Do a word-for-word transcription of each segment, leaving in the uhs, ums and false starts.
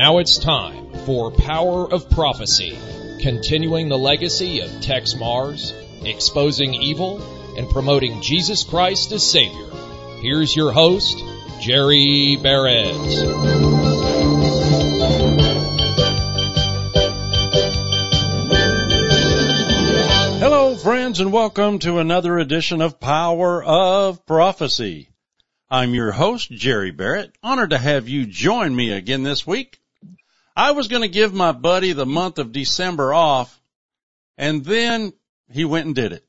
Now it's time for Power of Prophecy, continuing the legacy of Tex Mars, exposing evil, and promoting Jesus Christ as Savior. Here's your host, Jerry Barrett. Hello, friends, and welcome to another edition of Power of Prophecy. I'm your host, Jerry Barrett. Honored to have you join me again this week. I was going to give my buddy the month of December off, and then he went and did it.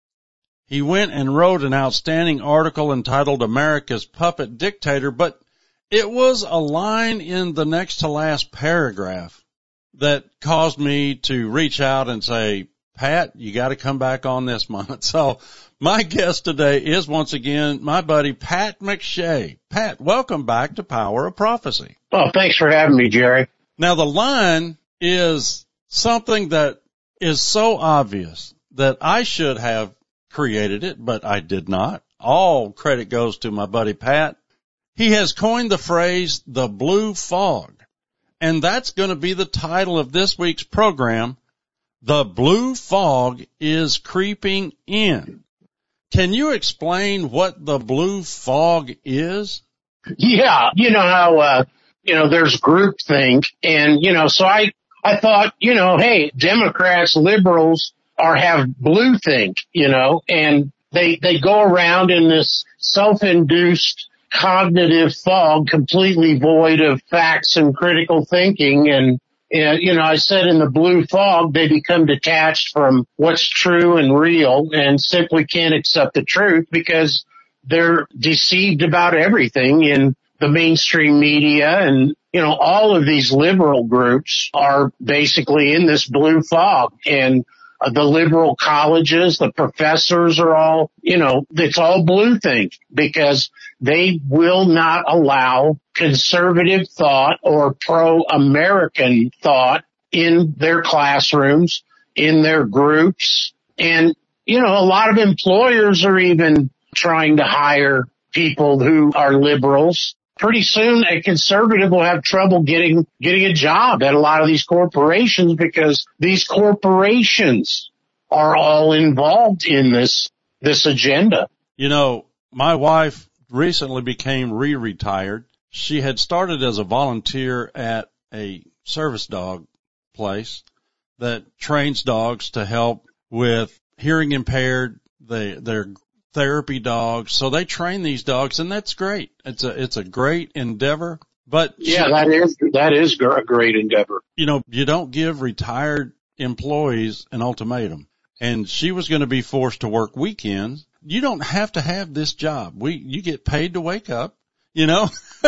He went and wrote an outstanding article entitled America's Puppet Dictator, but it was a line in the next to last paragraph that caused me to reach out and say, Pat, you got to come back on this month. So my guest today is once again my buddy Pat McShay. Pat, welcome back to Power of Prophecy. Well, thanks for having me, Jerry. Now, the line is something that is so obvious that I should have created it, but I did not. All credit goes to my buddy Pat. He has coined the phrase, the blue fog, and that's going to be the title of this week's program. The blue fog is creeping in. Can you explain what the blue fog is? Yeah, you know how, uh, you know, there's groupthink, and, you know, so I, I thought, you know, hey, Democrats, liberals are, have blue think, you know, and they, they go around in this self-induced cognitive fog, completely void of facts and critical thinking, and, and, you know, I said in the blue fog, they become detached from what's true and real and simply can't accept the truth because they're deceived about everything in the mainstream media. And, you know, all of these liberal groups are basically in this blue fog. And uh, the liberal colleges, the professors are all, you know, it's all blue think because they will not allow conservative thought or pro-American thought in their classrooms, in their groups. And, you know, a lot of employers are even trying to hire people who are liberals. Pretty soon a conservative will have trouble getting, getting a job at a lot of these corporations because these corporations are all involved in this, this agenda. You know, my wife recently became re-retired. She had started as a volunteer at a service dog place that trains dogs to help with hearing impaired. They, they're therapy dogs. So they train these dogs, and that's great. It's a, it's a great endeavor. But yeah, she, that is, that is a great endeavor. You know, you don't give retired employees an ultimatum. And she was going to be forced to work weekends. You don't have to have this job. We, you get paid to wake up, you know?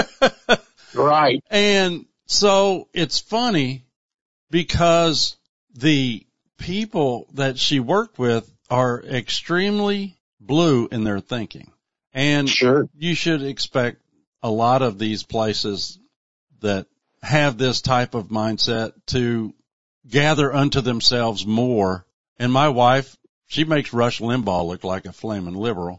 Right. And so it's funny because the people that she worked with are extremely blue in their thinking. And sure, you should expect a lot of these places that have this type of mindset to gather unto themselves more. And my wife, she makes Rush Limbaugh look like a flaming liberal.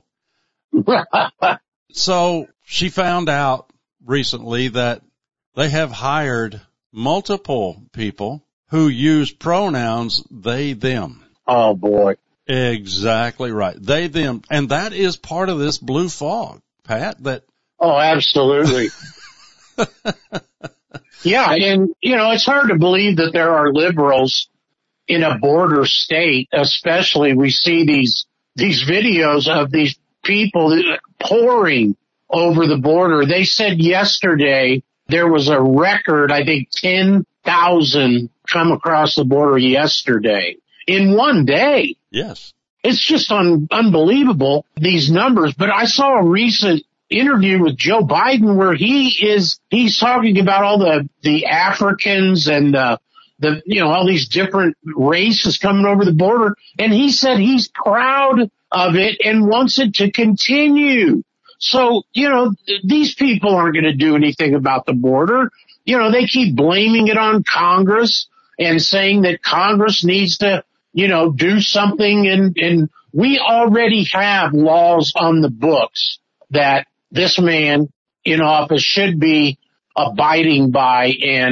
So she found out recently that they have hired multiple people who use pronouns they, them. Oh, boy. Exactly right. They, them. And that is part of this blue fog, Pat, that. Oh, absolutely. Yeah. And, you know, it's hard to believe that there are liberals in a border state, especially we see these, these videos of these people pouring over the border. They said yesterday there was a record, I think ten thousand come across the border yesterday in one day. Yes. It's just un- unbelievable, these numbers. But I saw a recent interview with Joe Biden where he is, he's talking about all the, the Africans and the, the, you know, all these different races coming over the border. And he said he's proud of it and wants it to continue. So, you know, these people aren't going to do anything about the border. You know, they keep blaming it on Congress and saying that Congress needs to, you know, do something. And, and we already have laws on the books that this man in office should be abiding by and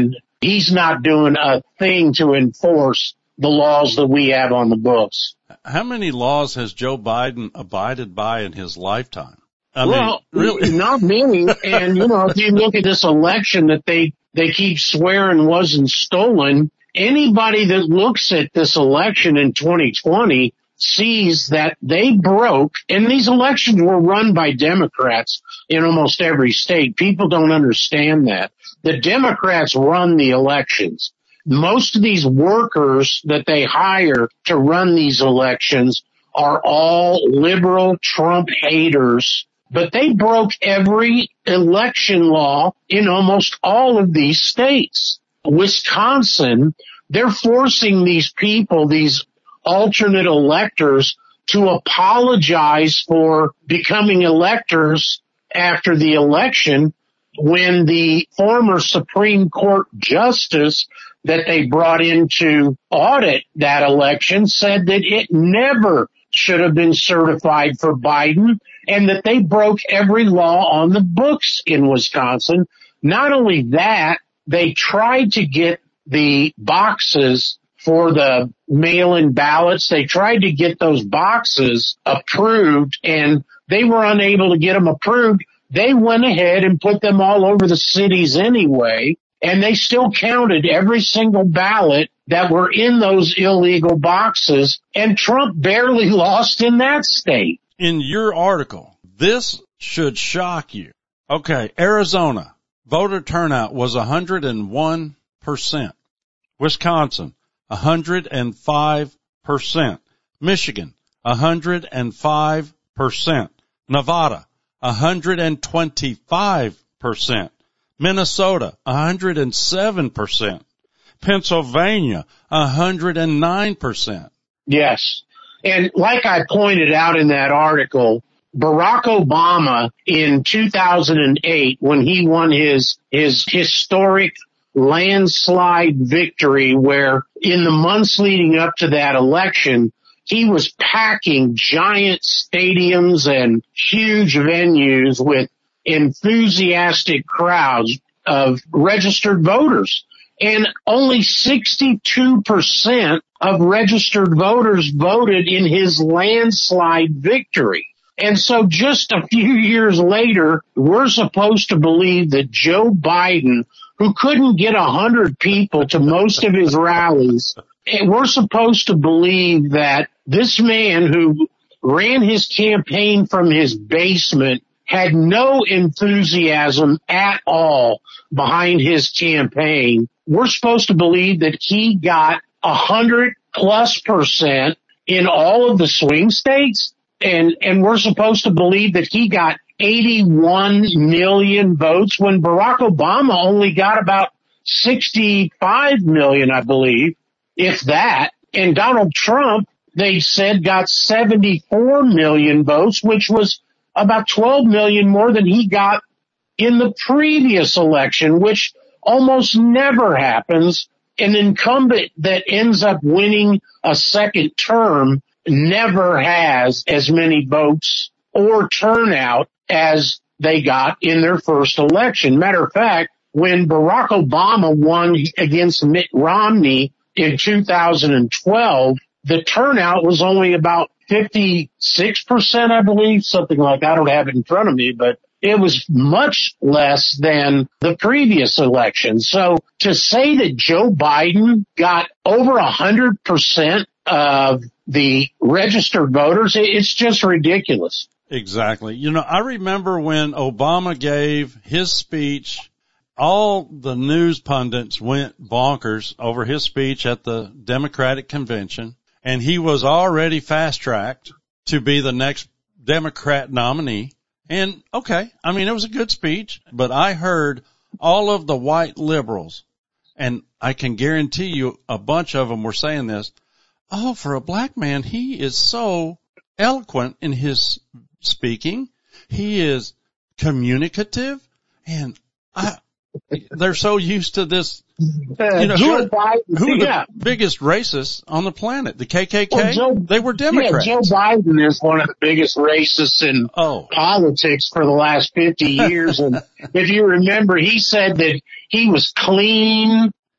he's not doing a thing to enforce the laws that we have on the books. How many laws has Joe Biden abided by in his lifetime? I well, mean, really, not many. And, you know, if you look at this election that they, they keep swearing wasn't stolen, anybody that looks at this election in twenty twenty sees that they broke, and these elections were run by Democrats in almost every state. People don't understand that. The Democrats run the elections. Most of these workers that they hire to run these elections are all liberal Trump haters, but they broke every election law in almost all of these states. Wisconsin, they're forcing these people, these alternate electors, to apologize for becoming electors after the election when the former Supreme Court justice that they brought in to audit that election said that it never should have been certified for Biden and that they broke every law on the books in Wisconsin. Not only that, they tried to get the boxes for the mail-in ballots. They tried to get those boxes approved, and they were unable to get them approved. They went ahead and put them all over the cities anyway, and they still counted every single ballot that were in those illegal boxes, and Trump barely lost in that state. In your article, this should shock you. Okay, Arizona, voter turnout was one hundred one percent. Wisconsin, one hundred five percent. Michigan, one hundred five percent. Nevada, one hundred twenty-five percent. Minnesota, one hundred seven percent. Pennsylvania, one hundred nine percent. Yes. And like I pointed out in that article, Barack Obama in two thousand eight, when he won his, his historic landslide victory, where in the months leading up to that election, he was packing giant stadiums and huge venues with enthusiastic crowds of registered voters. And only sixty-two percent of registered voters voted in his landslide victory. And so just a few years later, we're supposed to believe that Joe Biden, who couldn't get a hundred people to most of his rallies, and we're supposed to believe that this man who ran his campaign from his basement had no enthusiasm at all behind his campaign. We're supposed to believe that he got a hundred plus percent in all of the swing states. And, and we're supposed to believe that he got eighty-one million votes when Barack Obama only got about sixty-five million, I believe, if that. And Donald Trump, they said, got seventy-four million votes, which was about twelve million more than he got in the previous election, which almost never happens. An incumbent that ends up winning a second term never has as many votes or turnout as they got in their first election. Matter of fact, when Barack Obama won against Mitt Romney in two thousand twelve, the turnout was only about fifty-six percent, I believe, something like that. I don't have it in front of me, but it was much less than the previous election. So to say that Joe Biden got over one hundred percent of the registered voters, it's just ridiculous. Exactly. You know, I remember when Obama gave his speech, all the news pundits went bonkers over his speech at the Democratic convention, and he was already fast-tracked to be the next Democrat nominee. And, okay, I mean, it was a good speech, but I heard all of the white liberals, and I can guarantee you a bunch of them were saying this, oh, for a black man, he is so eloquent in his speaking. He is communicative, and I, they're so used to this. You know, who are, who are the biggest racists on the planet? The K K K? Well, Joe, they were Democrats. Yeah, Joe Biden is one of the biggest racists in oh. politics for the last fifty years. And if you remember, he said that he was clean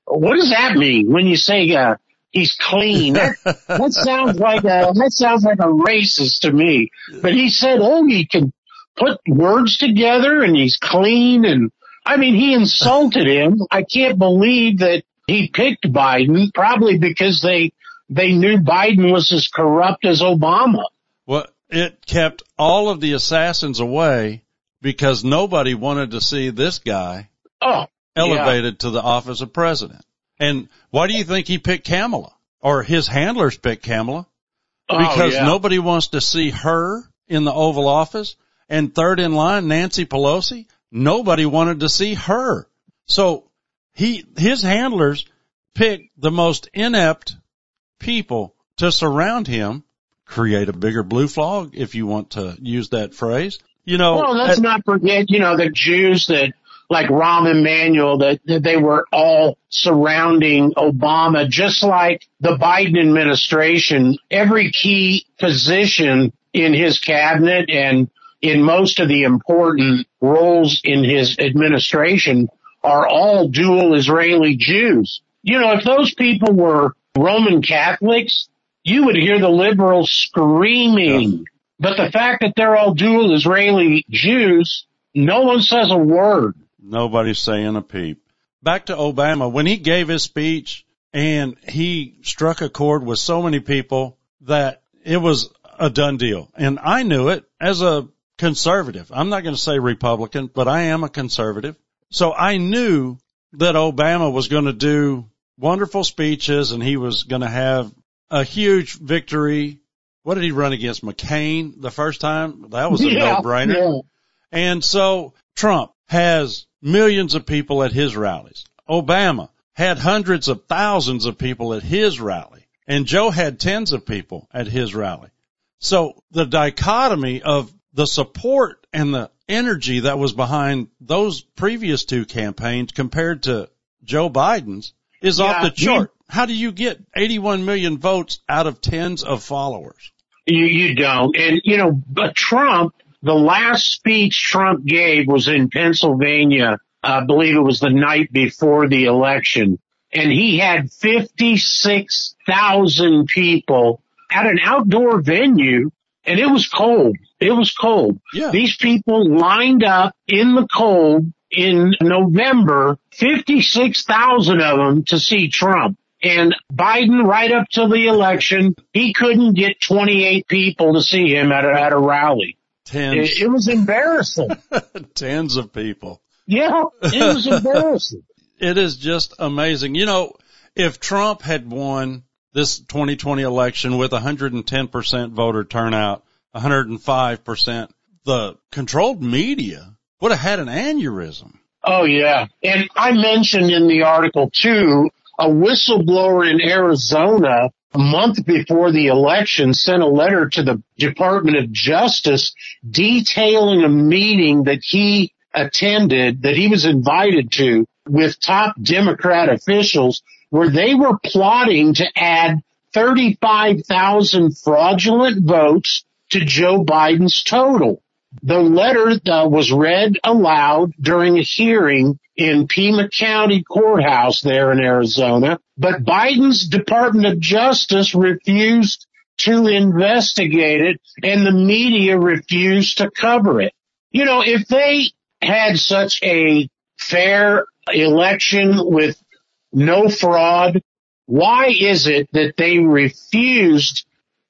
what does that mean when you say, uh, he's clean? That, that sounds like a, that sounds like a racist to me. But he said, oh, he can put words together and he's clean. And I mean, he insulted him. I can't believe that he picked Biden, probably because they, they knew Biden was as corrupt as Obama. Well, it kept all of the assassins away because nobody wanted to see this guy oh, elevated yeah. to the office of president. And why do you think he picked Kamala, or his handlers picked Kamala? Because oh, yeah. nobody wants to see her in the Oval Office. And third in line, Nancy Pelosi, nobody wanted to see her. So he, his handlers picked the most inept people to surround him, create a bigger blue flag, if you want to use that phrase. You know, well, let's at, not forget, you know, the Jews that, like Rahm Emanuel, that, that they were all surrounding Obama, just like the Biden administration. Every key position in his cabinet and in most of the important roles in his administration are all dual Israeli Jews. You know, if those people were Roman Catholics, you would hear the liberals screaming. Yeah. But the fact that they're all dual Israeli Jews, no one says a word. Nobody's saying a peep. Back to Obama, when he gave his speech and he struck a chord with so many people that it was a done deal. And I knew it as a conservative. I'm not going to say Republican, but I am a conservative. So I knew that Obama was going to do wonderful speeches and he was going to have a huge victory. What did he run against? McCain the first time? That was a yeah, no-brainer. Yeah. And so Trump has millions of people at his rallies. Obama had hundreds of thousands of people at his rally. And Joe had tens of people at his rally. So the dichotomy of the support and the energy that was behind those previous two campaigns compared to Joe Biden's is yeah, off the chart. You, How do you get eighty-one million votes out of tens of followers? You, you don't. And, you know, but Trump, the last speech Trump gave was in Pennsylvania. I believe it was the night before the election. And he had fifty-six thousand people at an outdoor venue, and it was cold. It was cold. Yeah. These people lined up in the cold in November, fifty-six thousand of them to see Trump. And Biden, right up to the election, he couldn't get twenty-eight people to see him at a, at a rally. Tens. It, it was embarrassing. Tens of people. Yeah, it was embarrassing. It is just amazing. You know, if Trump had won this twenty twenty election with one hundred ten percent voter turnout, one hundred five percent, the controlled media would have had an aneurysm. Oh, yeah. And I mentioned in the article, too, a whistleblower in Arizona a month before the election sent a letter to the Department of Justice detailing a meeting that he attended, that he was invited to with top Democrat officials, where they were plotting to add thirty-five thousand fraudulent votes to Joe Biden's total. The letter uh, was read aloud during a hearing in Pima County Courthouse there in Arizona, but Biden's Department of Justice refused to investigate it, and the media refused to cover it. You know, if they had such a fair election with no fraud, why is it that they refused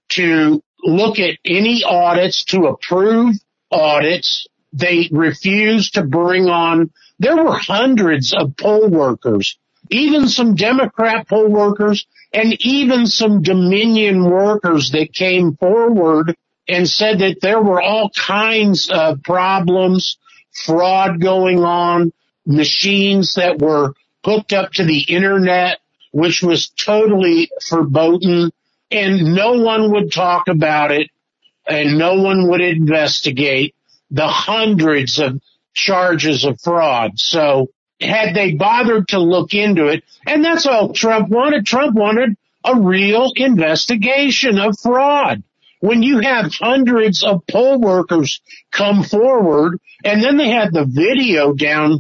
to look at any audits, to approve audits? They refused to bring on, there were hundreds of poll workers, even some Democrat poll workers, and even some Dominion workers that came forward and said that there were all kinds of problems, fraud going on, machines that were hooked up to the internet, which was totally verboten, and no one would talk about it, and no one would investigate the hundreds of charges of fraud. So had they bothered to look into it, and that's all Trump wanted. Trump wanted a real investigation of fraud. When you have hundreds of poll workers come forward, and then they had the video down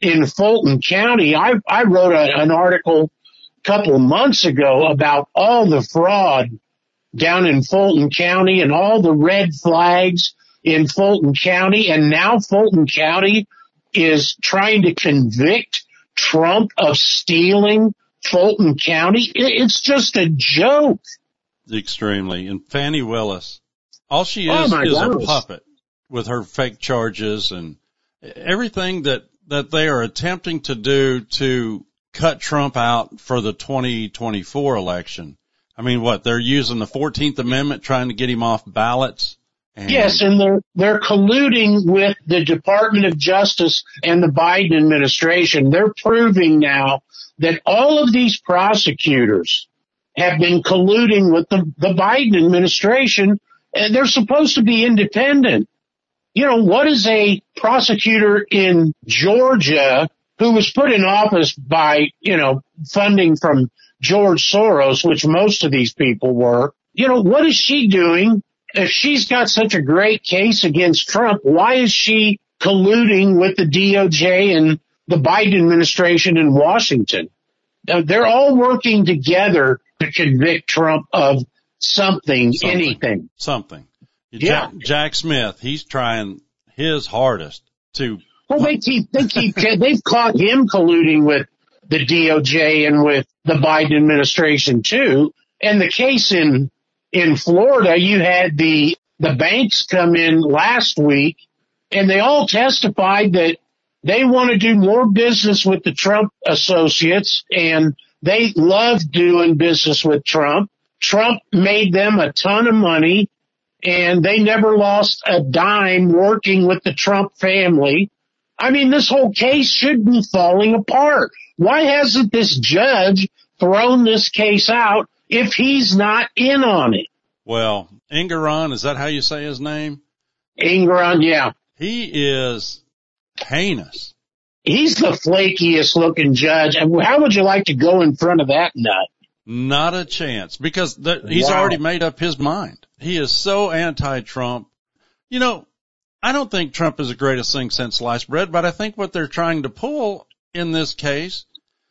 in Fulton County. I, I wrote a, an article a couple of months ago about all the fraud down in Fulton County and all the red flags in Fulton County. And now Fulton County is trying to convict Trump of stealing Fulton County. It's just a joke. Extremely. And Fannie Willis, all she is oh is goodness. a puppet with her fake charges and everything that, that they are attempting to do to cut Trump out for the twenty twenty-four election. I mean, what, they're using the fourteenth Amendment trying to get him off ballots? And yes, and they're, they're colluding with the Department of Justice and the Biden administration. They're proving now that all of these prosecutors have been colluding with the, the Biden administration, and they're supposed to be independent. You know, what is a prosecutor in Georgia who was put in office by, you know, funding from George Soros, which most of these people were, you know, what is she doing? If she's got such a great case against Trump, why is she colluding with the D O J and the Biden administration in Washington? Now, they're all working together to convict Trump of something, something anything. Something. Yeah. Jack, Jack Smith, he's trying his hardest to. Well, they keep, they keep, they've caught him colluding with the D O J and with the Biden administration too. And the case in, in Florida, you had the, the banks come in last week and they all testified that they want to do more business with the Trump associates and they love doing business with Trump. Trump made them a ton of money and they never lost a dime working with the Trump family. I mean, this whole case should be falling apart. Why hasn't this judge thrown this case out if he's not in on it? Well, Engoron, is that how you say his name? Engoron, yeah. He is heinous. He's the flakiest looking judge. How would you like to go in front of that nut? Not a chance, because the, he's Wow. already made up his mind. He is so anti-Trump. You know, I don't think Trump is the greatest thing since sliced bread, but I think what they're trying to pull in this case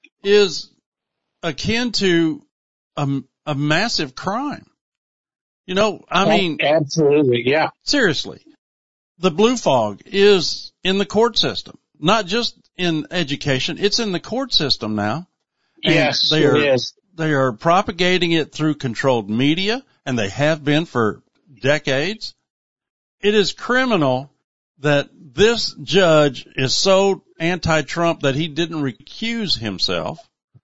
is akin to a, a massive crime. You know, I mean, absolutely, yeah. Seriously, the blue fog is in the court system, not just in education. It's in the court system now. And Yes, they it are, is. They are propagating it through controlled media, and they have been for decades. It is criminal that this judge is so anti-Trump that he didn't recuse himself.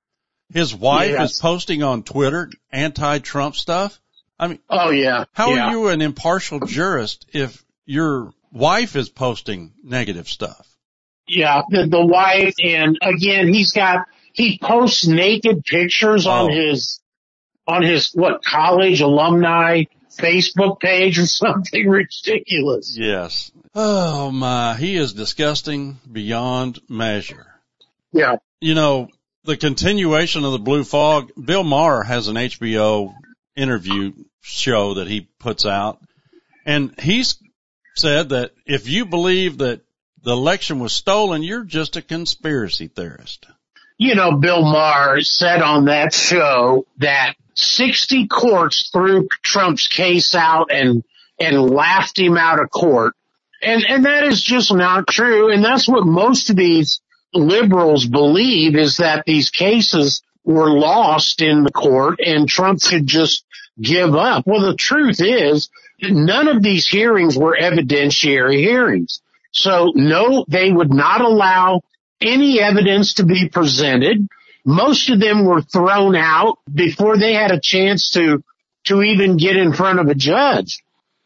His wife Yes. is posting on Twitter anti-Trump stuff. I mean, Oh, yeah. how yeah. are you an impartial jurist if your wife is posting negative stuff? Yeah, the, the wife, and again, he's got, he posts naked pictures on Oh. his, on his, what, college alumni Facebook page or something ridiculous. Yes. Oh my, he is disgusting beyond measure. Yeah. You know, the continuation of the blue fog, Bill Maher has an H B O interview show that he puts out, and he's said that if you believe that the election was stolen, you're just a conspiracy theorist. You know, Bill Maher said on that show that sixty courts threw Trump's case out and, and laughed him out of court. And, and that is just not true. And that's what most of these liberals believe, is that these cases were lost in the court and Trump should just give up. Well, the truth is none of these hearings were evidentiary hearings. So no, they would not allow any evidence to be presented. Most of them were thrown out before they had a chance to, to even get in front of a judge.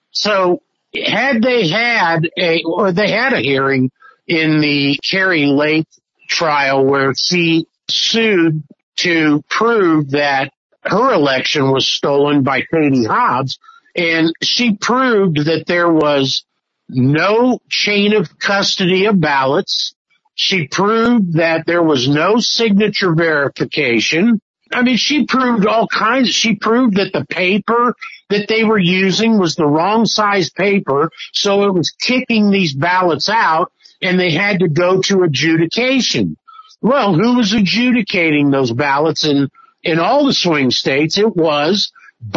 So had they had a, or they had a hearing in the Kari Lake trial where she sued to prove that her election was stolen by Katie Hobbs, and she proved that there was no chain of custody of ballots. She proved that there was no signature verification. I mean, she proved all kinds. She proved that the paper that they were using was the wrong size paper, so it was kicking these ballots out. and they had to go to adjudication. Well, who was adjudicating those ballots in, in all the swing states? It was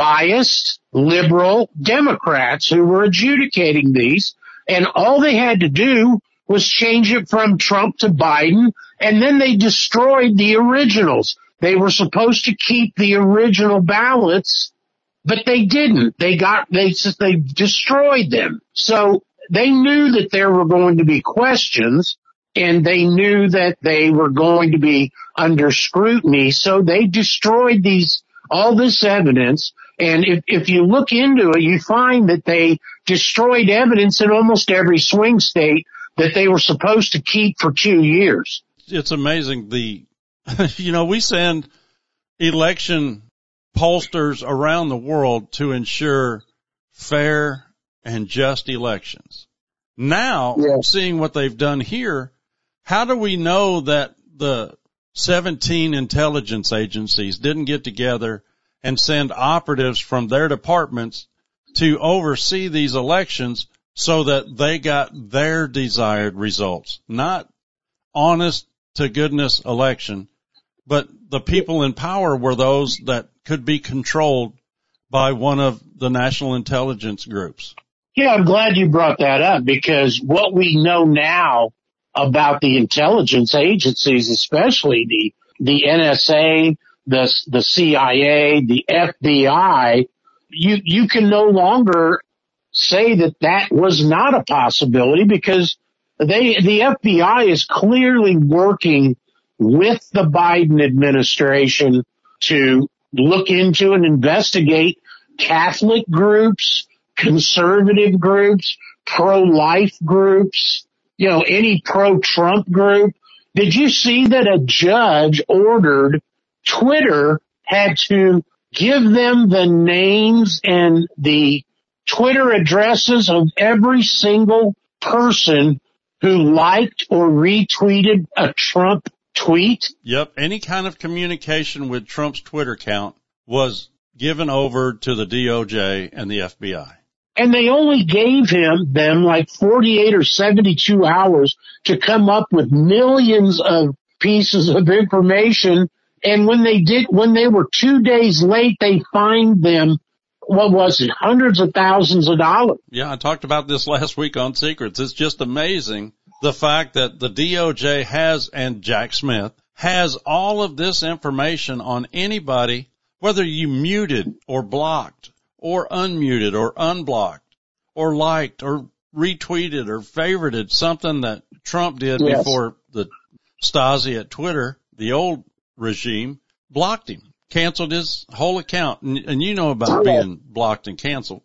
biased liberal Democrats who were adjudicating these, and all they had to do was change it from Trump to Biden, and then they destroyed the originals. They were supposed to keep the original ballots, but they didn't. They got, they, they destroyed them. So they knew that there were going to be questions, and they knew that they were going to be under scrutiny. So they destroyed these, all this evidence. And if, if you look into it, you find that they destroyed evidence in almost every swing state that they were supposed to keep for two years. It's amazing. The, you know, we send election pollsters around the world to ensure fair and just elections. Now, yeah. Seeing what they've done here, how do we know that the seventeen intelligence agencies didn't get together and send operatives from their departments to oversee these elections so that they got their desired results? Not honest to goodness election, but the people in power were those that could be controlled by one of the national intelligence groups. Yeah, I'm glad you brought that up, because what we know now about the intelligence agencies, especially the, the N S A, the, the C I A, the F B I, you, you can no longer say that that was not a possibility, because they, the F B I is clearly working with the Biden administration to look into and investigate Catholic groups, conservative groups, pro-life groups, you know, any pro-Trump group. Did you see that a judge ordered Twitter had to give them the names and the Twitter addresses of every single person who liked or retweeted a Trump tweet? Yep. Any kind of communication with Trump's Twitter account was given over to the D O J and the F B I. And they only gave him them like forty-eight or seventy-two hours to come up with millions of pieces of information. And when they did, when they were two days late, they fined them, what was it, hundreds of thousands of dollars. Yeah, I talked about this last week on Secrets. It's just amazing the fact that the D O J has, and Jack Smith, has all of this information on anybody, whether you muted or blocked or unmuted or unblocked or liked or retweeted or favorited something that Trump did yes. before the Stasi at Twitter, the old regime, blocked him, canceled his whole account. And, and you know about oh, being yeah. blocked and canceled.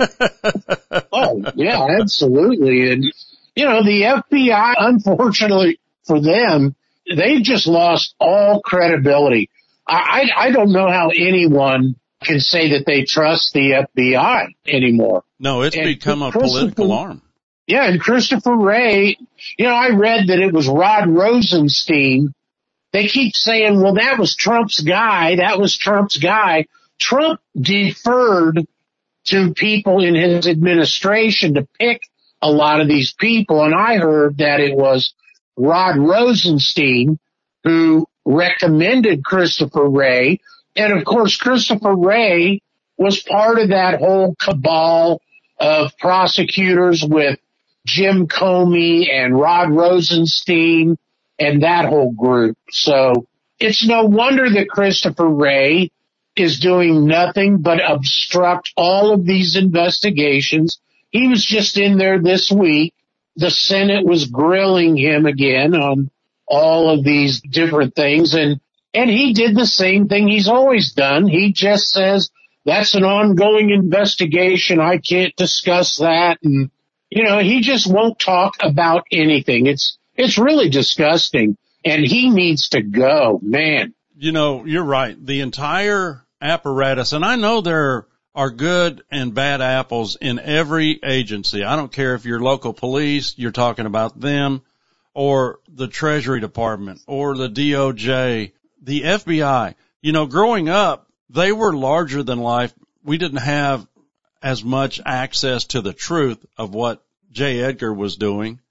Oh, yeah, absolutely. And, you know, the F B I, unfortunately for them, they've just lost all credibility. I, I, I don't know how anyone can say that they trust the F B I anymore. No, it's and become a political arm. Yeah, and Christopher Wray, you know, I read that it was Rod Rosenstein. They keep saying, well, that was Trump's guy. That was Trump's guy. Trump deferred to people in his administration to pick a lot of these people. And I heard that it was Rod Rosenstein who recommended Christopher Wray. And of course, Christopher Wray was part of that whole cabal of prosecutors with Jim Comey and Rod Rosenstein and that whole group. So it's no wonder that Christopher Wray is doing nothing but obstruct all of these investigations. He was just in there this week. The Senate was grilling him again on all of these different things. And, and he did the same thing he's always done. He just says, that's an ongoing investigation. I can't discuss that. And, you know, he just won't talk about anything. It's, it's really disgusting. And he needs to go, man. You know, you're right. The entire apparatus, and I know there are good and bad apples in every agency. I don't care if you're local police, you're talking about them, or the Treasury Department, or the D O J, the F B I. You know, growing up, they were larger than life. We didn't have as much access to the truth of what J. Edgar was doing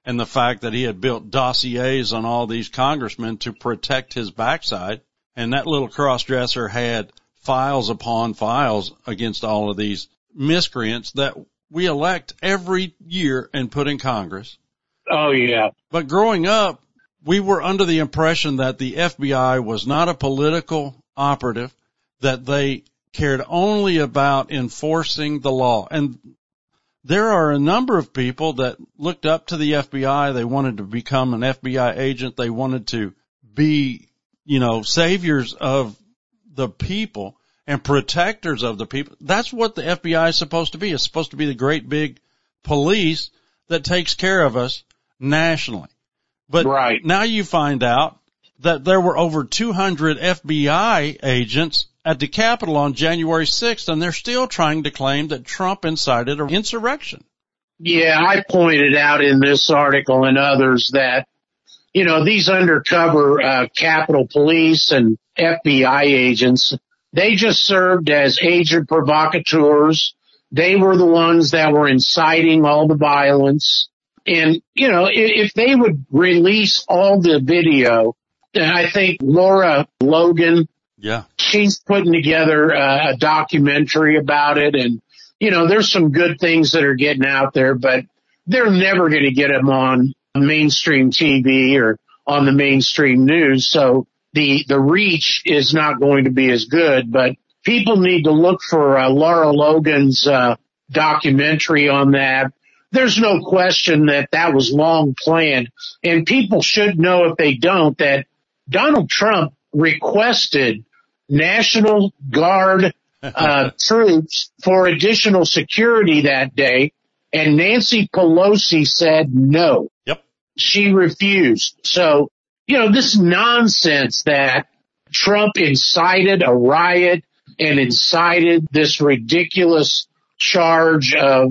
and the fact that he had built dossiers on all these congressmen to protect his backside. And that little cross-dresser had files upon files against all of these miscreants that we elect every year and put in Congress. Oh, yeah. But growing up, we were under the impression that the F B I was not a political operative, that they cared only about enforcing the law. And there are a number of people that looked up to the F B I. They wanted to become an F B I agent. They wanted to be, you know, saviors of the people and protectors of the people. That's what the F B I is supposed to be. It's supposed to be the great big police that takes care of us nationally. But right. Now you find out that there were over two hundred F B I agents at the Capitol on January sixth, and they're still trying to claim that Trump incited an insurrection. Yeah, I pointed out in this article and others that, you know, these undercover uh, Capitol Police and F B I agents, they just served as agent provocateurs. They were the ones that were inciting all the violence. And, you know, if, if they would release all the video, then I think Laura Logan, yeah, she's putting together a, a documentary about it. And, you know, there's some good things that are getting out there, but they're never going to get them on mainstream T V or on the mainstream news. So the, the reach is not going to be as good, but people need to look for uh, Laura Logan's uh, documentary on that. There's no question that that was long planned, and people should know, if they don't, that Donald Trump requested National Guard uh, troops for additional security that day, and Nancy Pelosi said no. Yep. She refused. So, you know, this nonsense that Trump incited a riot and incited this ridiculous charge of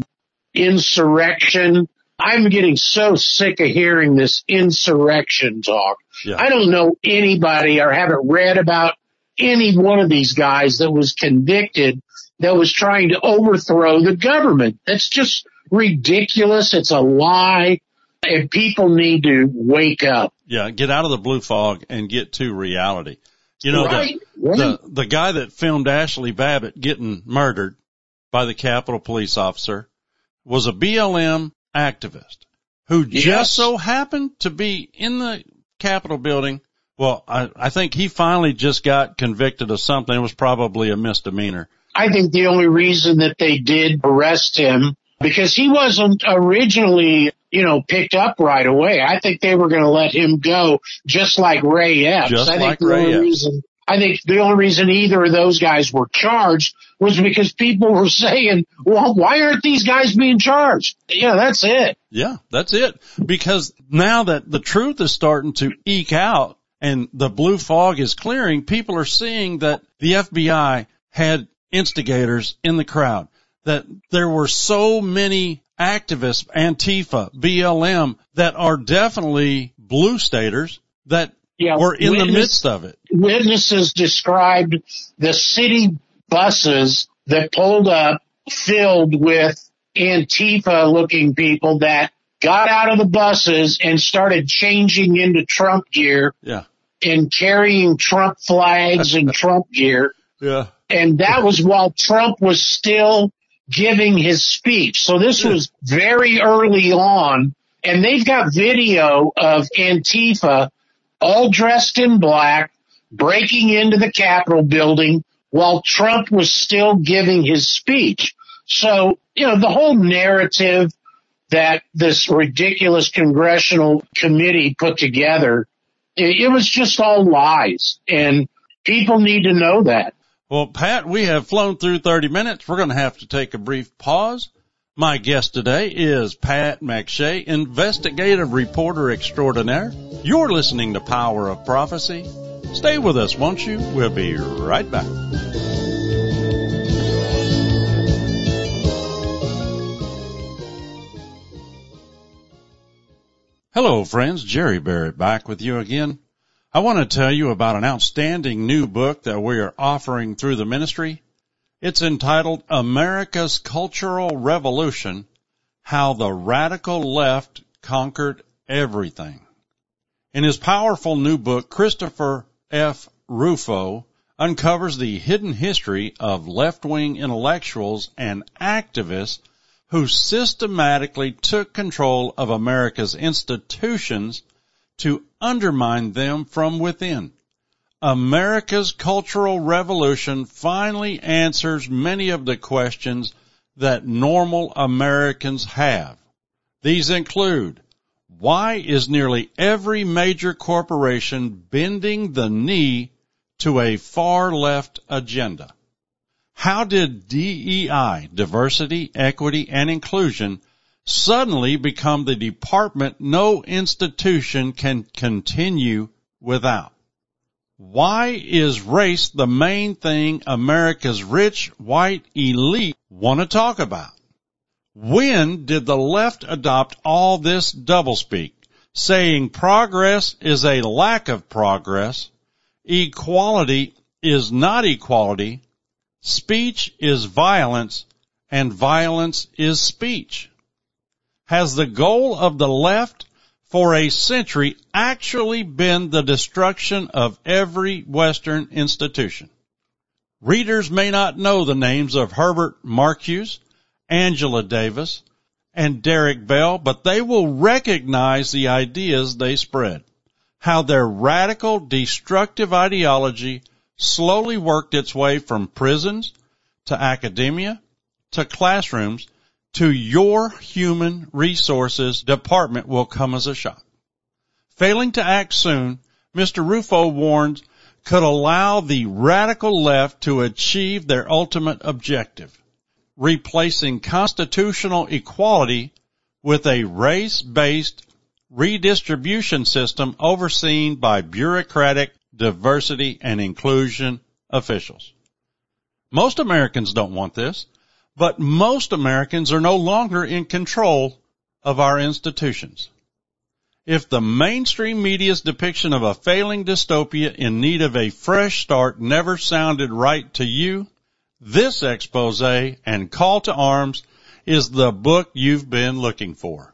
insurrection. I'm getting so sick of hearing this insurrection talk. Yeah. I don't know anybody or haven't read about any one of these guys that was convicted that was trying to overthrow the government. That's just ridiculous. It's a lie, and people need to wake up. Yeah, get out of the blue fog and get to reality. You know, right, the, right. the the guy that filmed Ashley Babbitt getting murdered by the Capitol Police officer was a B L M activist who Yes. just so happened to be in the Capitol building. Well, I, I think he finally just got convicted of something. It was probably a misdemeanor. I think the only reason that they did arrest him, because he wasn't originally, you know, picked up right away. I think they were going to let him go just like Ray Epps. Just I like think the Ray only Epps. reason, I think the only reason either of those guys were charged was because people were saying, well, why aren't these guys being charged? Yeah, that's it. Yeah, that's it. Because now that the truth is starting to eke out and the blue fog is clearing, people are seeing that the F B I had instigators in the crowd, that there were so many activists, Antifa, B L M, that are definitely blue staters that Yeah, were in witness- the midst of it. Witnesses described the city buses that pulled up filled with Antifa-looking people that got out of the buses and started changing into Trump gear Yeah. and carrying Trump flags and Trump gear. Yeah. And that was while Trump was still giving his speech. So this was very early on, and they've got video of Antifa all dressed in black, breaking into the Capitol building while Trump was still giving his speech. So, you know, the whole narrative that this ridiculous congressional committee put together, it, it was just all lies, and people need to know that. Well, Pat, we have flown through thirty minutes. We're going to have to take a brief pause. My guest today is Pat McShay, investigative reporter extraordinaire. You're listening to Power of Prophecy. Stay with us, won't you? We'll be right back. Hello, friends. Jerry Barrett back with you again. I want to tell you about an outstanding new book that we are offering through the ministry. It's entitled America's Cultural Revolution, How the Radical Left conquered everything. In his powerful new book, Christopher F. Rufo uncovers the hidden history of left-wing intellectuals and activists who systematically took control of America's institutions to undermine them from within. America's Cultural Revolution finally answers many of the questions that normal Americans have. These include, why is nearly every major corporation bending the knee to a far-left agenda? How did D E I, diversity, equity, and inclusion, suddenly become the department no institution can continue without? Why is race the main thing America's rich white elite want to talk about? When did the left adopt all this doublespeak, saying progress is a lack of progress, equality is not equality, speech is violence, and violence is speech? Has the goal of the left for a century actually been the destruction of every Western institution? Readers may not know the names of Herbert Marcuse, Angela Davis, and Derek Bell, but they will recognize the ideas they spread, how their radical, destructive ideology slowly worked its way from prisons to academia to classrooms to your human resources department will come as a shock. Failing to act soon, Mister Rufo warns, could allow the radical left to achieve their ultimate objective, replacing constitutional equality with a race-based redistribution system overseen by bureaucratic diversity and inclusion officials. Most Americans don't want this, but most Americans are no longer in control of our institutions. If the mainstream media's depiction of a failing dystopia in need of a fresh start never sounded right to you, this expose and call to arms is the book you've been looking for.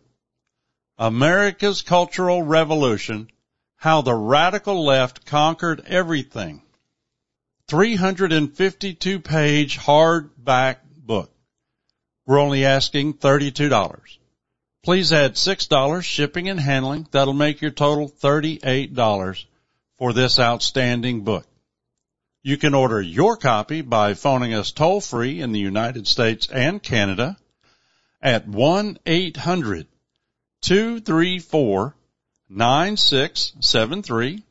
America's Cultural Revolution, How the Radical Left Conquered Everything. three hundred fifty-two page hardback book. We're only asking thirty-two dollars. Please add six dollars shipping and handling. That'll make your total thirty-eight dollars for this outstanding book. You can order your copy by phoning us toll-free in the United States and Canada at one eight hundred two three four nine six seven three.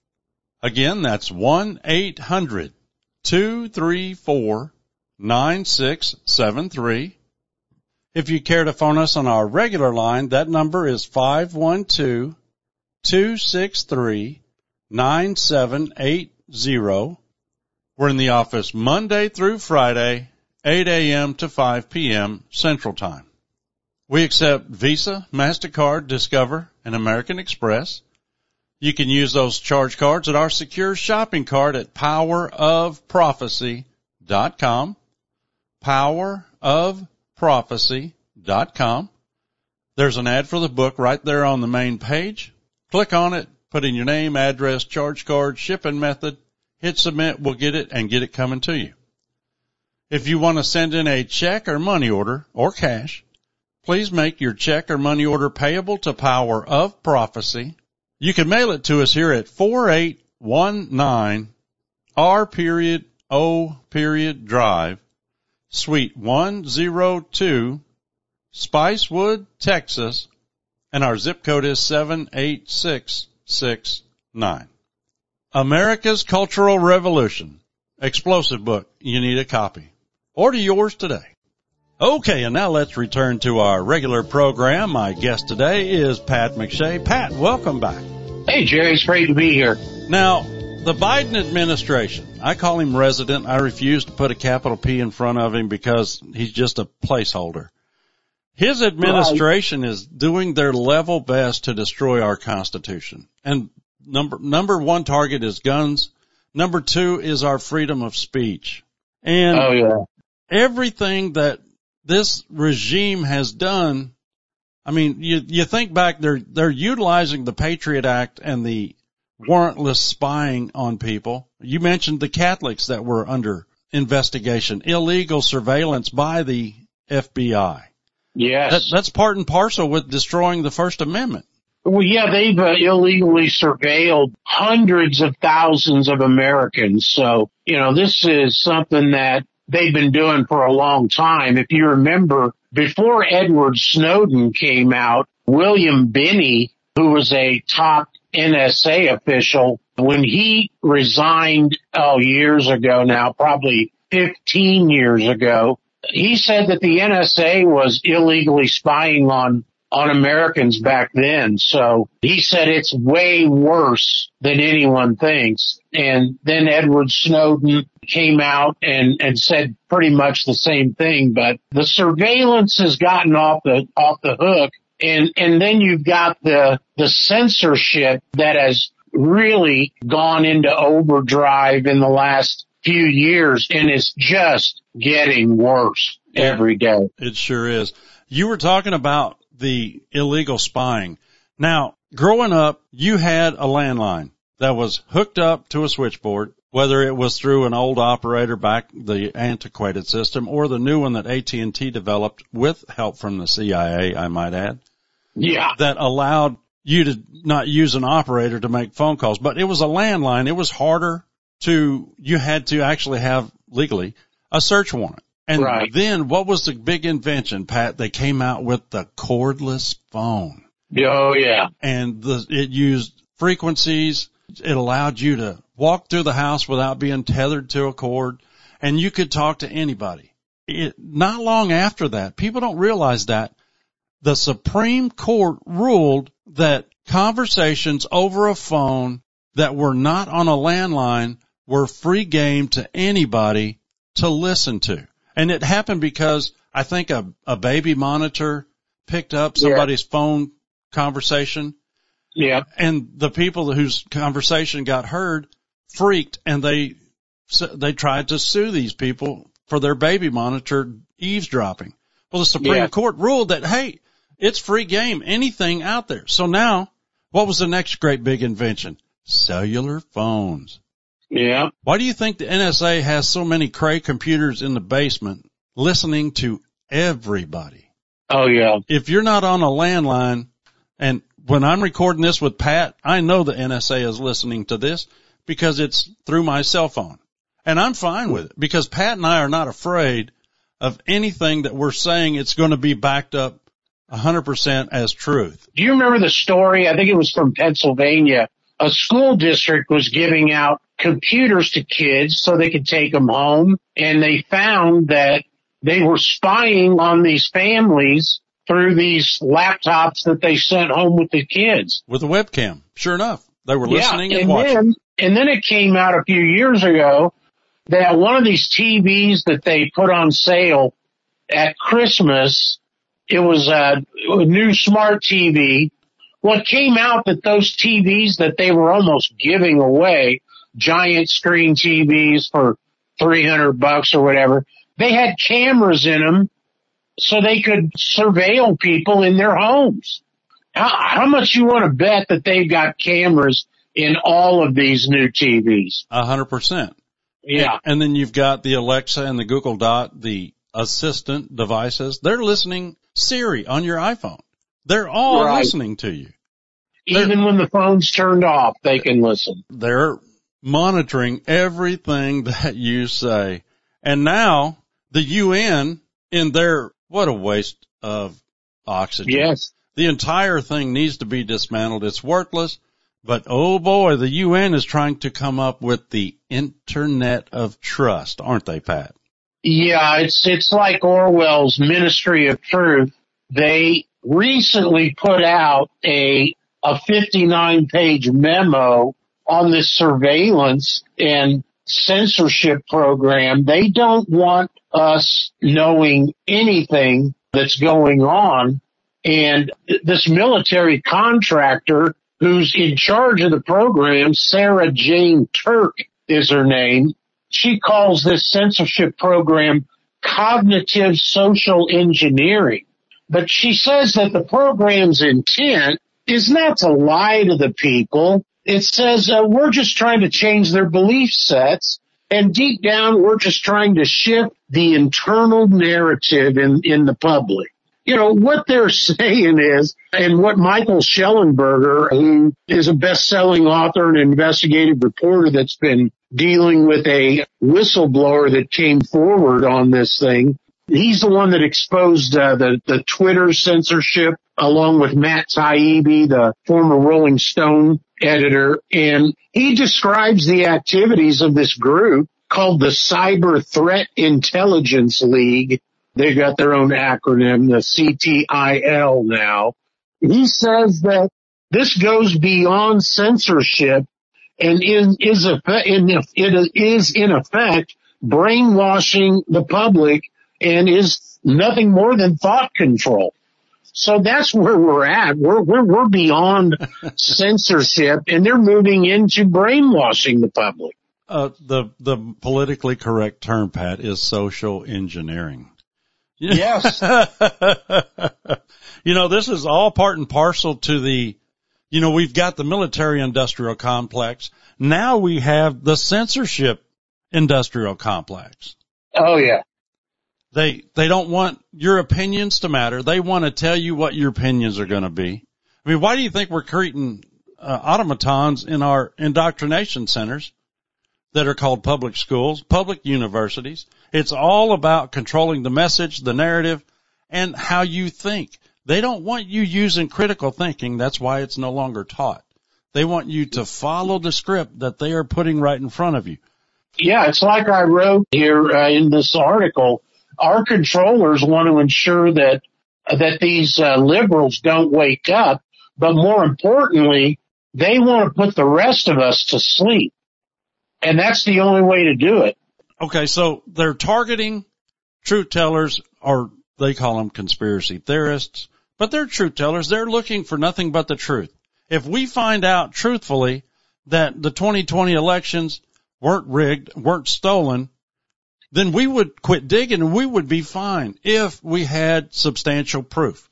Again, that's one eight hundred two three four nine six seven three. If you care to phone us on our regular line, that number is five one two two six three nine seven eight zero. We're in the office Monday through Friday, eight a.m. to five p.m. Central Time. We accept Visa, MasterCard, Discover, and American Express. You can use those charge cards at our secure shopping cart at power of prophecy dot com. power of prophecy dot com. There's an ad for the book right there on the main page. Click on it, put in your name, address, charge card, shipping method, hit submit, we'll get it and get it coming to you. If you want to send in a check or money order or cash, please make your check or money order payable to Power of Prophecy. You can mail it to us here at four eight one nine R period O period Drive, Suite one oh two, Spicewood, Texas, and our zip code is seven eight six six nine. America's Cultural Revolution, explosive book. You need a copy. Order yours today. Okay, and now let's return to our regular program. My guest today is Pat McShay. Pat, welcome back. Hey, Jerry, it's great to be here. Now, the Biden administration, I call him resident. I refuse to put a capital P in front of him because he's just a placeholder. His administration right. is doing their level best to destroy our Constitution. And number, number one target is guns. Number two is our freedom of speech. And oh, yeah. everything that this regime has done I mean, you, you think back, they're, they're utilizing the Patriot Act and the warrantless spying on people. You mentioned the Catholics that were under investigation, illegal surveillance by the F B I. Yes. That, that's part and parcel with destroying the First Amendment. Well, yeah, they've uh, illegally surveilled hundreds of thousands of Americans. So, you know, this is something that they've been doing for a long time. If you remember, before Edward Snowden came out, William Binney, who was a top N S A official, when he resigned, oh, years ago now, probably fifteen years ago, he said that the N S A was illegally spying on on Americans back then. So he said it's way worse than anyone thinks. And then Edward Snowden came out and, and said pretty much the same thing. But the surveillance has gotten off the off the hook. And and then you've got the the censorship that has really gone into overdrive in the last few years and is just getting worse every day. It sure is. You were talking about the illegal spying. Now, growing up, you had a landline that was hooked up to a switchboard, whether it was through an old operator back, the antiquated system, or the new one that A T and T developed with help from the C I A, I might add. Yeah. That allowed you to not use an operator to make phone calls. But it was a landline. It was harder to, you had to actually have legally a search warrant. And right. Then what was the big invention, Pat? They came out with the cordless phone. Oh, yeah. And the, it used frequencies. It allowed you to walk through the house without being tethered to a cord, and you could talk to anybody. It, not long after that, people don't realize that, the Supreme Court ruled that conversations over a phone that were not on a landline were free game to anybody to listen to. And it happened because I think a, a baby monitor picked up somebody's yeah. phone conversation. Yeah. And the people whose conversation got heard freaked, and they they tried to sue these people for their baby monitor eavesdropping. Well, the Supreme yeah. Court ruled that, hey, it's free game, anything out there. So now, what was the next great big invention? Cellular phones. Yeah. Why do you think the N S A has so many Cray computers in the basement listening to everybody? Oh, yeah. If you're not on a landline, and when I'm recording this with Pat, I know the N S A is listening to this because it's through my cell phone. And I'm fine with it because Pat and I are not afraid of anything that we're saying. It's going to be backed up one hundred percent as truth. Do you remember the story? I think it was from Pennsylvania. A school district was giving out computers to kids so they could take them home, and they found that they were spying on these families through these laptops that they sent home with the kids. With a webcam. Sure enough. They were listening yeah, and, and watching. Then, and then it came out a few years ago that one of these T Vs that they put on sale at Christmas, it was a, a new smart T V. Well, it came out that those T Vs that they were almost giving away, giant screen T Vs for three hundred bucks or whatever, they had cameras in them so they could surveil people in their homes. How, how much you want to bet that they've got cameras in all of these new T Vs? A hundred percent. Yeah. And, and then you've got the Alexa and the Google Dot, the assistant devices. They're listening Siri on your iPhone. They're all right. listening to you. Even they're, when the phone's turned off, they can listen. They're monitoring everything that you say. And now the U N in their, what a waste of oxygen. Yes. The entire thing needs to be dismantled. It's worthless. But oh boy, the U N is trying to come up with the Internet of Trust, aren't they, Pat? Yeah, it's, it's like Orwell's Ministry of Truth. They recently put out a, a fifty-nine page memo on this surveillance and censorship program. They don't want us knowing anything that's going on. And this military contractor who's in charge of the program, Sarah Jane Turk is her name. She calls this censorship program cognitive social engineering. But she says that the program's intent is not to lie to the people. It says uh, we're just trying to change their belief sets. And deep down, we're just trying to shift the internal narrative in, in the public. You know, what they're saying is, and what Michael Schellenberger, who is a best-selling author and investigative reporter that's been dealing with a whistleblower that came forward on this thing, he's the one that exposed uh, the, the Twitter censorship, along with Matt Taibbi, the former Rolling Stone editor, and he describes the activities of this group called the Cyber Threat Intelligence League. They got their own acronym, the C T I L now. He says that this goes beyond censorship and is, is, in, it is in effect brainwashing the public and is nothing more than thought control. So that's where we're at. We're, we're, we're beyond censorship, and they're moving into brainwashing the public. Uh, the, the politically correct term, Pat, is social engineering. Yes. You know, this is all part and parcel to the, you know, we've got the military industrial complex. Now we have the censorship industrial complex. Oh, yeah. They, they don't want your opinions to matter. They want to tell you what your opinions are going to be. I mean, why do you think we're creating uh, automatons in our indoctrination centers that are called public schools, public universities? It's all about controlling the message, the narrative, and how you think. They don't want you using critical thinking. That's why it's no longer taught. They want you to follow the script that they are putting right in front of you. Yeah, it's like I wrote here uh, in this article. Our controllers want to ensure that uh, that these uh, liberals don't wake up, but more importantly, they want to put the rest of us to sleep. And that's the only way to do it. Okay, so they're targeting truth tellers, or they call them conspiracy theorists, but they're truth tellers. They're looking for nothing but the truth. If we find out truthfully that the twenty twenty elections weren't rigged, weren't stolen, then we would quit digging and we would be fine if we had substantial proof.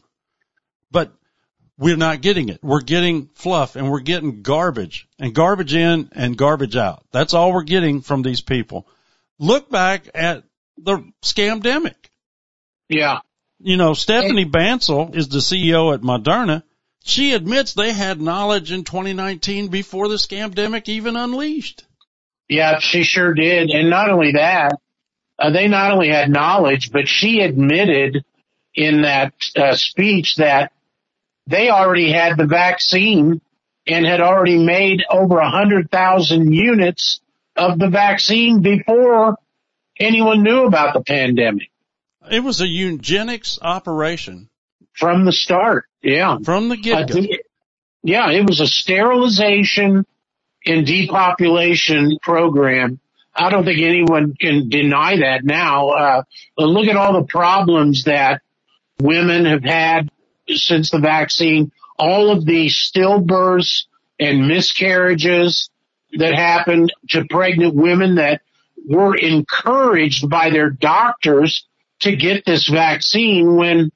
But we're not getting it. We're getting fluff and we're getting garbage and garbage in and garbage out. That's all we're getting from these people. Look back at the scamdemic. Yeah. You know, Stephanie Bancel is the C E O at Moderna. She admits they had knowledge in twenty nineteen before the scamdemic even unleashed. Yeah, she sure did. And not only that, Uh, they not only had knowledge, but she admitted in that uh, speech that they already had the vaccine and had already made over one hundred thousand units of the vaccine before anyone knew about the pandemic. It was a eugenics operation. From the start, yeah. From the get-go. Uh, yeah, it was a sterilization and depopulation program. I don't think anyone can deny that now. Uh, look at all the problems that women have had since the vaccine, all of the stillbirths and miscarriages that happened to pregnant women that were encouraged by their doctors to get this vaccine when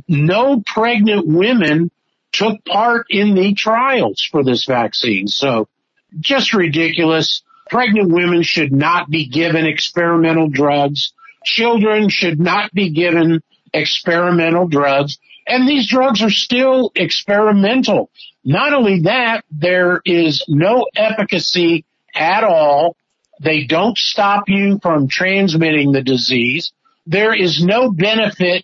no pregnant women took part in the trials for this vaccine. So just ridiculous. Pregnant women should not be given experimental drugs. Children should not be given experimental drugs. And these drugs are still experimental. Not only that, there is no efficacy at all. They don't stop you from transmitting the disease. There is no benefit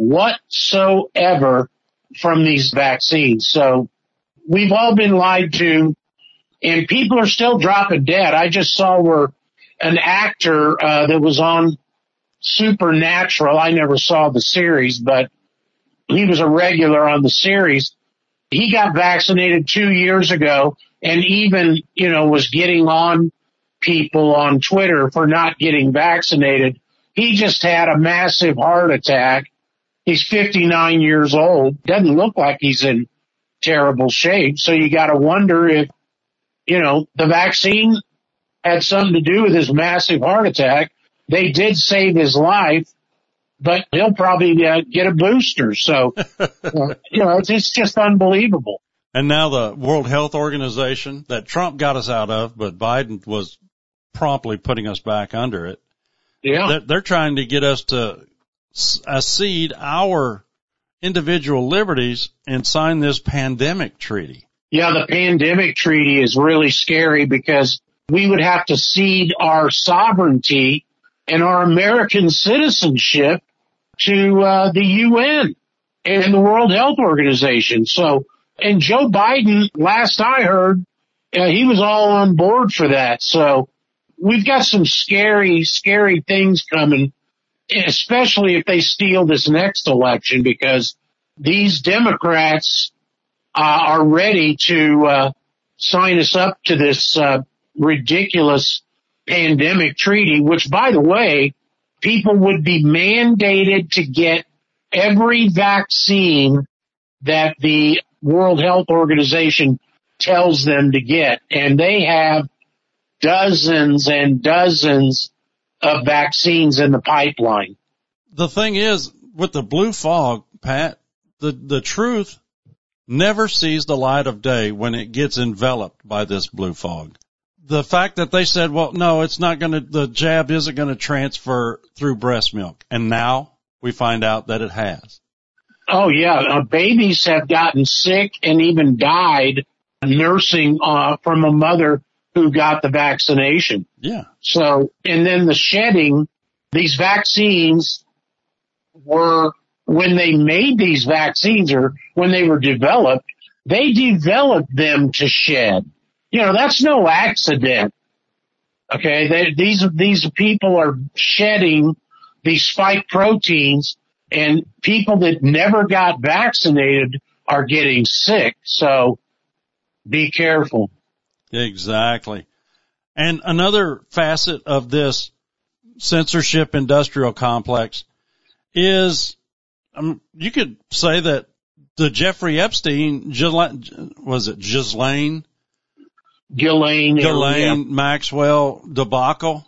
whatsoever from these vaccines. So we've all been lied to. And people are still dropping dead. I just saw where an actor uh, that was on Supernatural, I never saw the series, but he was a regular on the series. He got vaccinated two years ago and even, you know, was getting on people on Twitter for not getting vaccinated. He just had a massive heart attack. He's fifty-nine years old. Doesn't look like he's in terrible shape. So you got to wonder if, you know, the vaccine had something to do with his massive heart attack. They did save his life, but he'll probably uh, get a booster. So, uh, you know, it's, it's just unbelievable. And now the World Health Organization that Trump got us out of, but Biden was promptly putting us back under it. Yeah. They're, they're trying to get us to accede our individual liberties and sign this pandemic treaty. Yeah, the pandemic treaty is really scary because we would have to cede our sovereignty and our American citizenship to uh, the U N and the World Health Organization. So, and Joe Biden, last I heard, uh, he was all on board for that. So we've got some scary, scary things coming, especially if they steal this next election, because these Democrats uh, are ready to uh, sign us up to this uh, ridiculous pandemic treaty, which, by the way, people would be mandated to get every vaccine that the World Health Organization tells them to get. And they have dozens and dozens of vaccines in the pipeline. The thing is, with the blue fog, Pat, the, the truth never sees the light of day when it gets enveloped by this blue fog. The fact that they said, well, no, it's not going to, the jab isn't going to transfer through breast milk. And now we find out that it has. Oh, yeah. Uh, babies have gotten sick and even died nursing uh, from a mother who got the vaccination. Yeah. So, and then the shedding, these vaccines were, when they made these vaccines or when they were developed, they developed them to shed. You know, that's no accident. Okay. They, these, these people are shedding these spike proteins, and people that never got vaccinated are getting sick. So be careful. Exactly. And another facet of this censorship industrial complex is, um, you could say that the Jeffrey Epstein, was it Ghislaine? Ghislaine. Ghislaine yeah. Maxwell debacle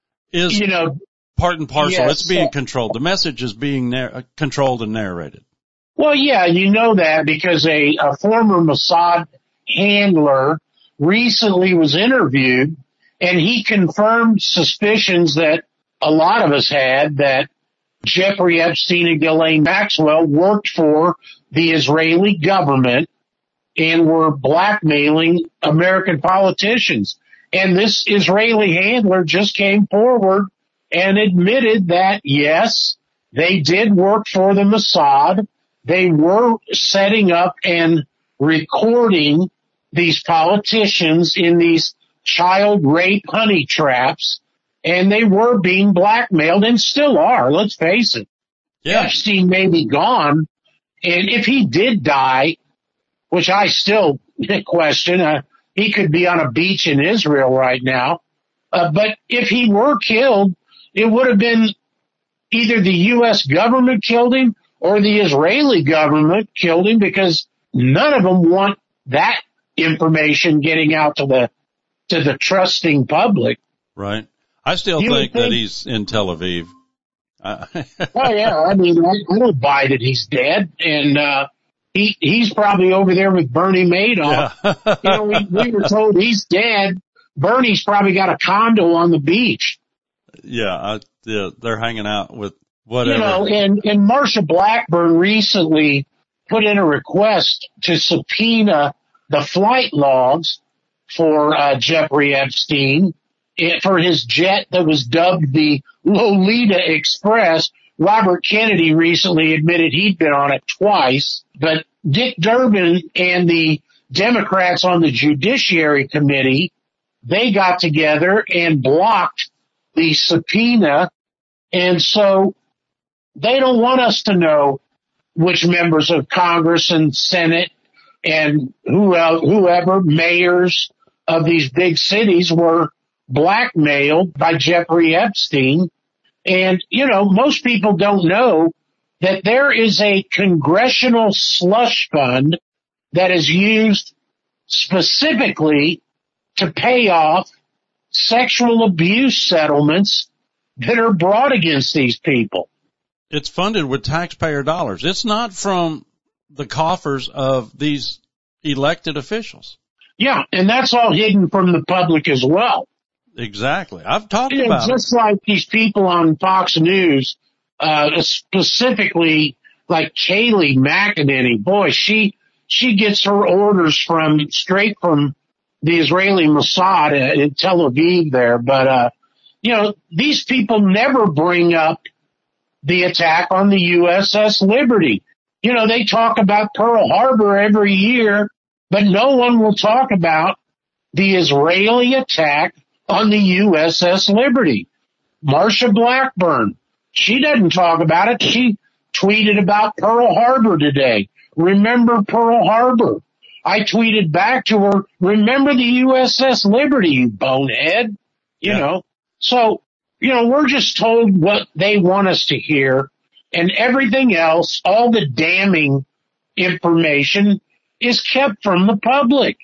is, you know, part and parcel. Yes, it's being uh, controlled. The message is being nar- controlled and narrated. Well, yeah, you know that because a, a former Mossad handler recently was interviewed, and he confirmed suspicions that a lot of us had, that Jeffrey Epstein and Ghislaine Maxwell worked for the Israeli government and were blackmailing American politicians. And this Israeli handler just came forward and admitted that, yes, they did work for the Mossad. They were setting up and recording these politicians in these child rape honey traps, and they were being blackmailed and still are, let's face it. Yeah. Epstein may be gone, and if he did die, which I still question, uh, he could be on a beach in Israel right now, uh, but if he were killed, it would have been either the U S government killed him or the Israeli government killed him, because none of them want that information getting out to the to the trusting public. Right. I still think, think that he's in Tel Aviv. Oh yeah, I mean, I, I don't buy that he's dead, and uh he he's probably over there with Bernie Madoff. Yeah. You know, we, we were told he's dead. Bernie's probably got a condo on the beach. Yeah, I, yeah, they're hanging out with whatever. You know, and, and Marsha Blackburn recently put in a request to subpoena the flight logs for uh, Jeffrey Epstein for his jet that was dubbed the Lolita Express. Robert Kennedy recently admitted he'd been on it twice, but Dick Durbin and the Democrats on the Judiciary Committee, they got together and blocked the subpoena, and so they don't want us to know which members of Congress and Senate and whoever, mayors of these big cities were blackmailed by Jeffrey Epstein. And, you know, most people don't know that there is a congressional slush fund that is used specifically to pay off sexual abuse settlements that are brought against these people. it's funded with taxpayer dollars. It's not from the coffers of these elected officials. Yeah, and that's all hidden from the public as well. Exactly. I've talked You know, about just it. like these people on Fox News, uh, specifically like Kayleigh McEnany. Boy, she, she gets her orders from, straight from the Israeli Mossad in Tel Aviv there. But, uh, you know, these people never bring up the attack on the U S S Liberty. You know, they talk about Pearl Harbor every year, but no one will talk about the Israeli attack on the U S S Liberty. Marsha Blackburn, she doesn't talk about it. She tweeted about Pearl Harbor today. Remember Pearl Harbor. I tweeted back to her, remember the U S S Liberty, you bonehead. You Yeah. know, so, you know, we're just told what they want us to hear, and everything else, all the damning information is kept from the public.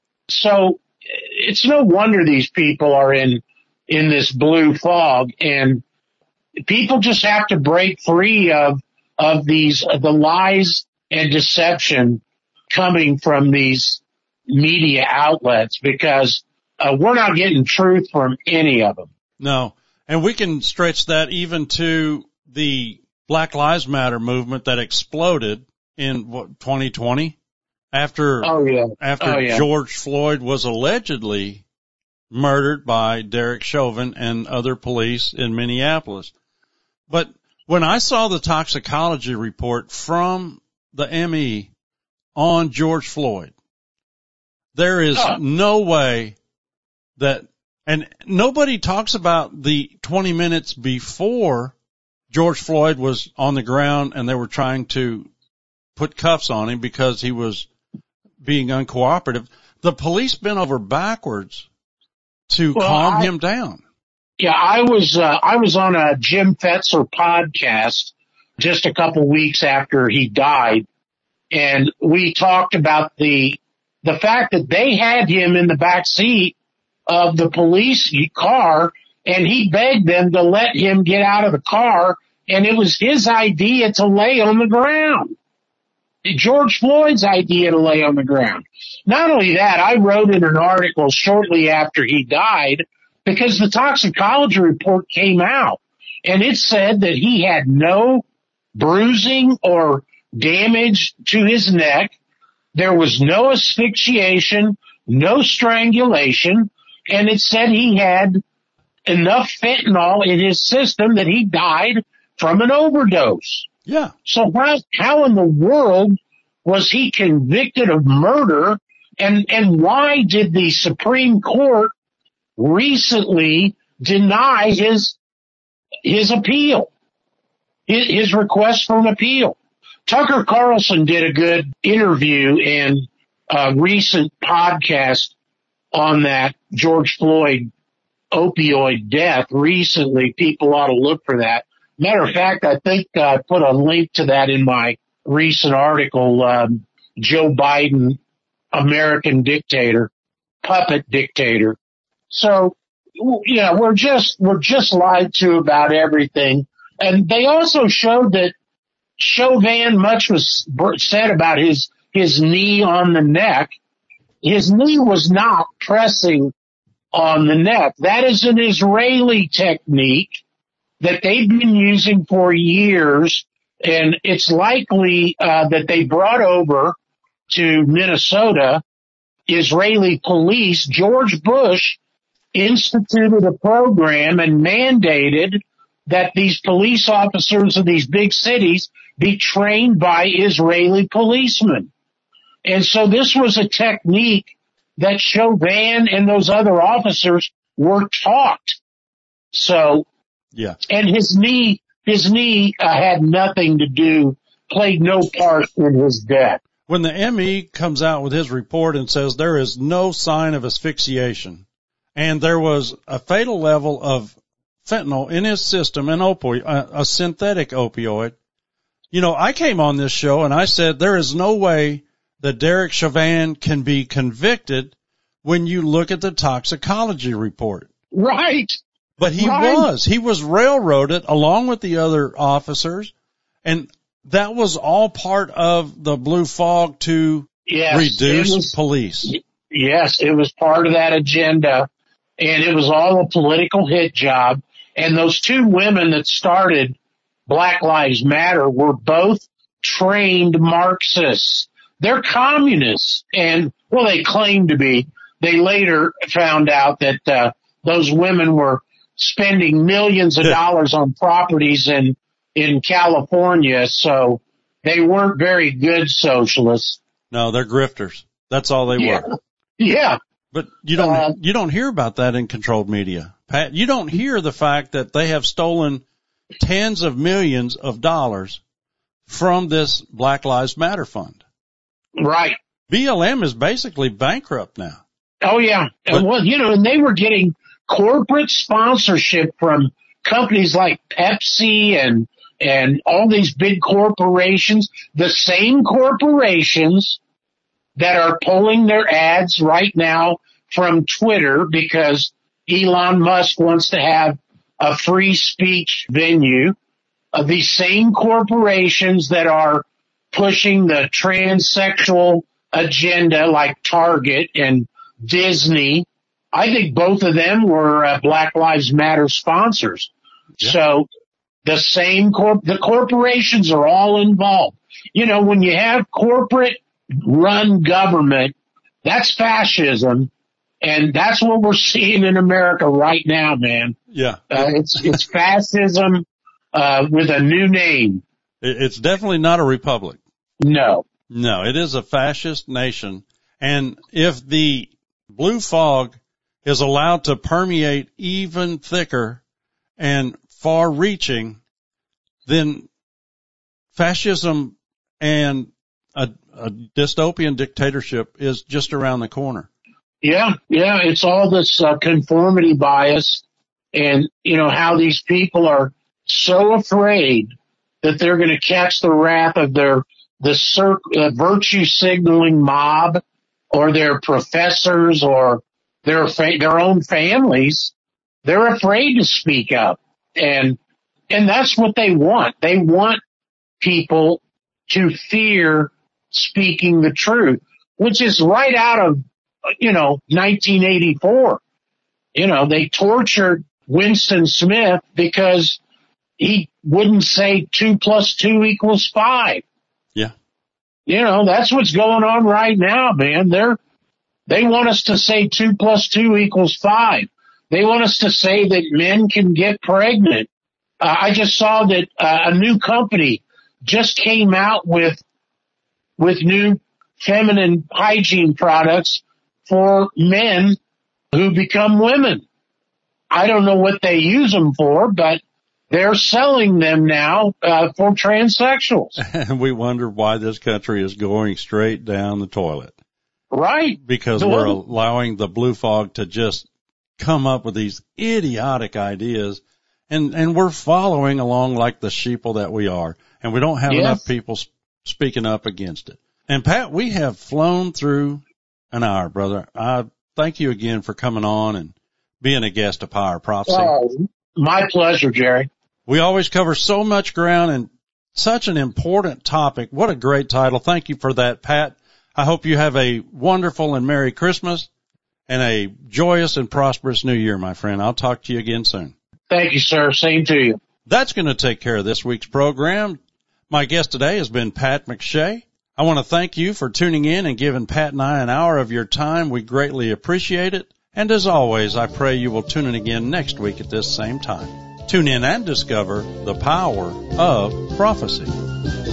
So it's no wonder these people are in, in this blue fog, and people just have to break free of, of these, the lies and deception coming from these media outlets, because uh, we're not getting truth from any of them. No. And we can stretch that even to the Black Lives Matter movement that exploded in what, twenty twenty after, Oh yeah. after Oh, yeah. George Floyd was allegedly murdered by Derek Chauvin and other police in Minneapolis. But when I saw the toxicology report from the M E on George Floyd, there is Oh. no way that, and nobody talks about the twenty minutes before George Floyd was on the ground and they were trying to put cuffs on him because he was being uncooperative. The police bent over backwards to Well, calm I- him down. Yeah, I was, uh, I was on a Jim Fetzer podcast just a couple weeks after he died, and we talked about the, the fact that they had him in the back seat of the police car, and he begged them to let him get out of the car, and it was his idea to lay on the ground. George Floyd's idea to lay on the ground. Not only that, I wrote in an article shortly after he died, because the toxicology report came out, and it said that he had no bruising or damage to his neck. There was no asphyxiation, no strangulation, and it said he had enough fentanyl in his system that he died from an overdose. Yeah. So how, how in the world was he convicted of murder, and, and why did the Supreme Court recently deny his, his appeal, his, his request for an appeal? Tucker Carlson did a good interview and a recent podcast on that George Floyd opioid death recently. People ought to look for that. Matter of fact, I think I put a link to that in my recent article, um, Joe Biden, American dictator, puppet dictator. So, yeah, we're just, we're just lied to about everything. And they also showed that Chauvin, much was said about his, his knee on the neck. His knee was not pressing on the neck. That is an Israeli technique that they've been using for years, and it's likely uh, that they brought over to Minnesota. Israeli police, George Bush, instituted a program and mandated that these police officers of these big cities be trained by Israeli policemen. And so this was a technique that Chauvin and those other officers were taught. So, Yeah. and his knee, his knee uh, had nothing to do, played no part in his death. When the M E comes out with his report and says there is no sign of asphyxiation and there was a fatal level of fentanyl in his system, an opioid, a, a synthetic opioid, you know, I came on this show and I said there is no way that Derek Chauvin can be convicted when you look at the toxicology report. Right. But he right. was. He was railroaded along with the other officers, and that was all part of the blue fog to yes, reduce was, police. Yes, it was part of that agenda, and it was all a political hit job. And those two women that started Black Lives Matter were both trained Marxists. They're communists, and, well, they claim to be. They later found out that uh, those women were spending millions of dollars on properties in in California, so they weren't very good socialists. No, they're grifters. That's all they yeah. were. Yeah. But you don't uh, you don't hear about that in controlled media, Pat. You don't hear the fact that they have stolen tens of millions of dollars from this Black Lives Matter fund. Right. B L M is basically bankrupt now. Oh yeah. But, well, you know, and they were getting corporate sponsorship from companies like Pepsi and and all these big corporations, the same corporations that are pulling their ads right now from Twitter because Elon Musk wants to have a free speech venue. Uh, these same corporations that are pushing the transsexual agenda like Target and Disney, I think both of them were uh, Black Lives Matter sponsors. Yeah. So the same corp, the corporations are all involved. You know, when you have corporate run government, that's fascism. And that's what we're seeing in America right now, man. Yeah. Uh, it's, it's fascism, uh, with a new name. It's definitely not a republic. No. No, it is a fascist nation. And if the blue fog is allowed to permeate even thicker and far reaching, then fascism and a, a dystopian dictatorship is just around the corner. Yeah, yeah, it's all this uh, conformity bias and, you know, how these people are so afraid that they're going to catch the wrath of their, the cir- uh, virtue signaling mob or their professors or their, fa- their own families. They're afraid to speak up. And, and that's what they want. They want people to fear speaking the truth, which is right out of, you know, nineteen eighty-four. You know, they tortured Winston Smith because he wouldn't say two plus two equals five. Yeah. You know, that's what's going on right now, man. They're, they want us to say two plus two equals five. They want us to say that men can get pregnant. Uh, I just saw that uh, a new company just came out with, with new feminine hygiene products for men who become women. I don't know what they use them for, but they're selling them now uh, for transsexuals. And we wonder why this country is going straight down the toilet. Right. Because the we're one, allowing the blue fog to just come up with these idiotic ideas, and, and we're following along like the sheeple that we are, and we don't have yes. enough people speaking up against it. And Pat, we have flown through an hour, brother. I thank you again for coming on and being a guest of Power Prophecy. Oh, my pleasure, Jerry. We always cover so much ground and such an important topic. What a great title. Thank you for that, Pat. I hope you have a wonderful and Merry Christmas and a joyous and prosperous New Year, my friend. I'll talk to you again soon. Thank you, sir. Same to you. That's going to take care of this week's program. My guest today has been Pat McShay. I want to thank you for tuning in and giving Pat and I an hour of your time. We greatly appreciate it. And as always, I pray you will tune in again next week at this same time. Tune in and discover the power of prophecy.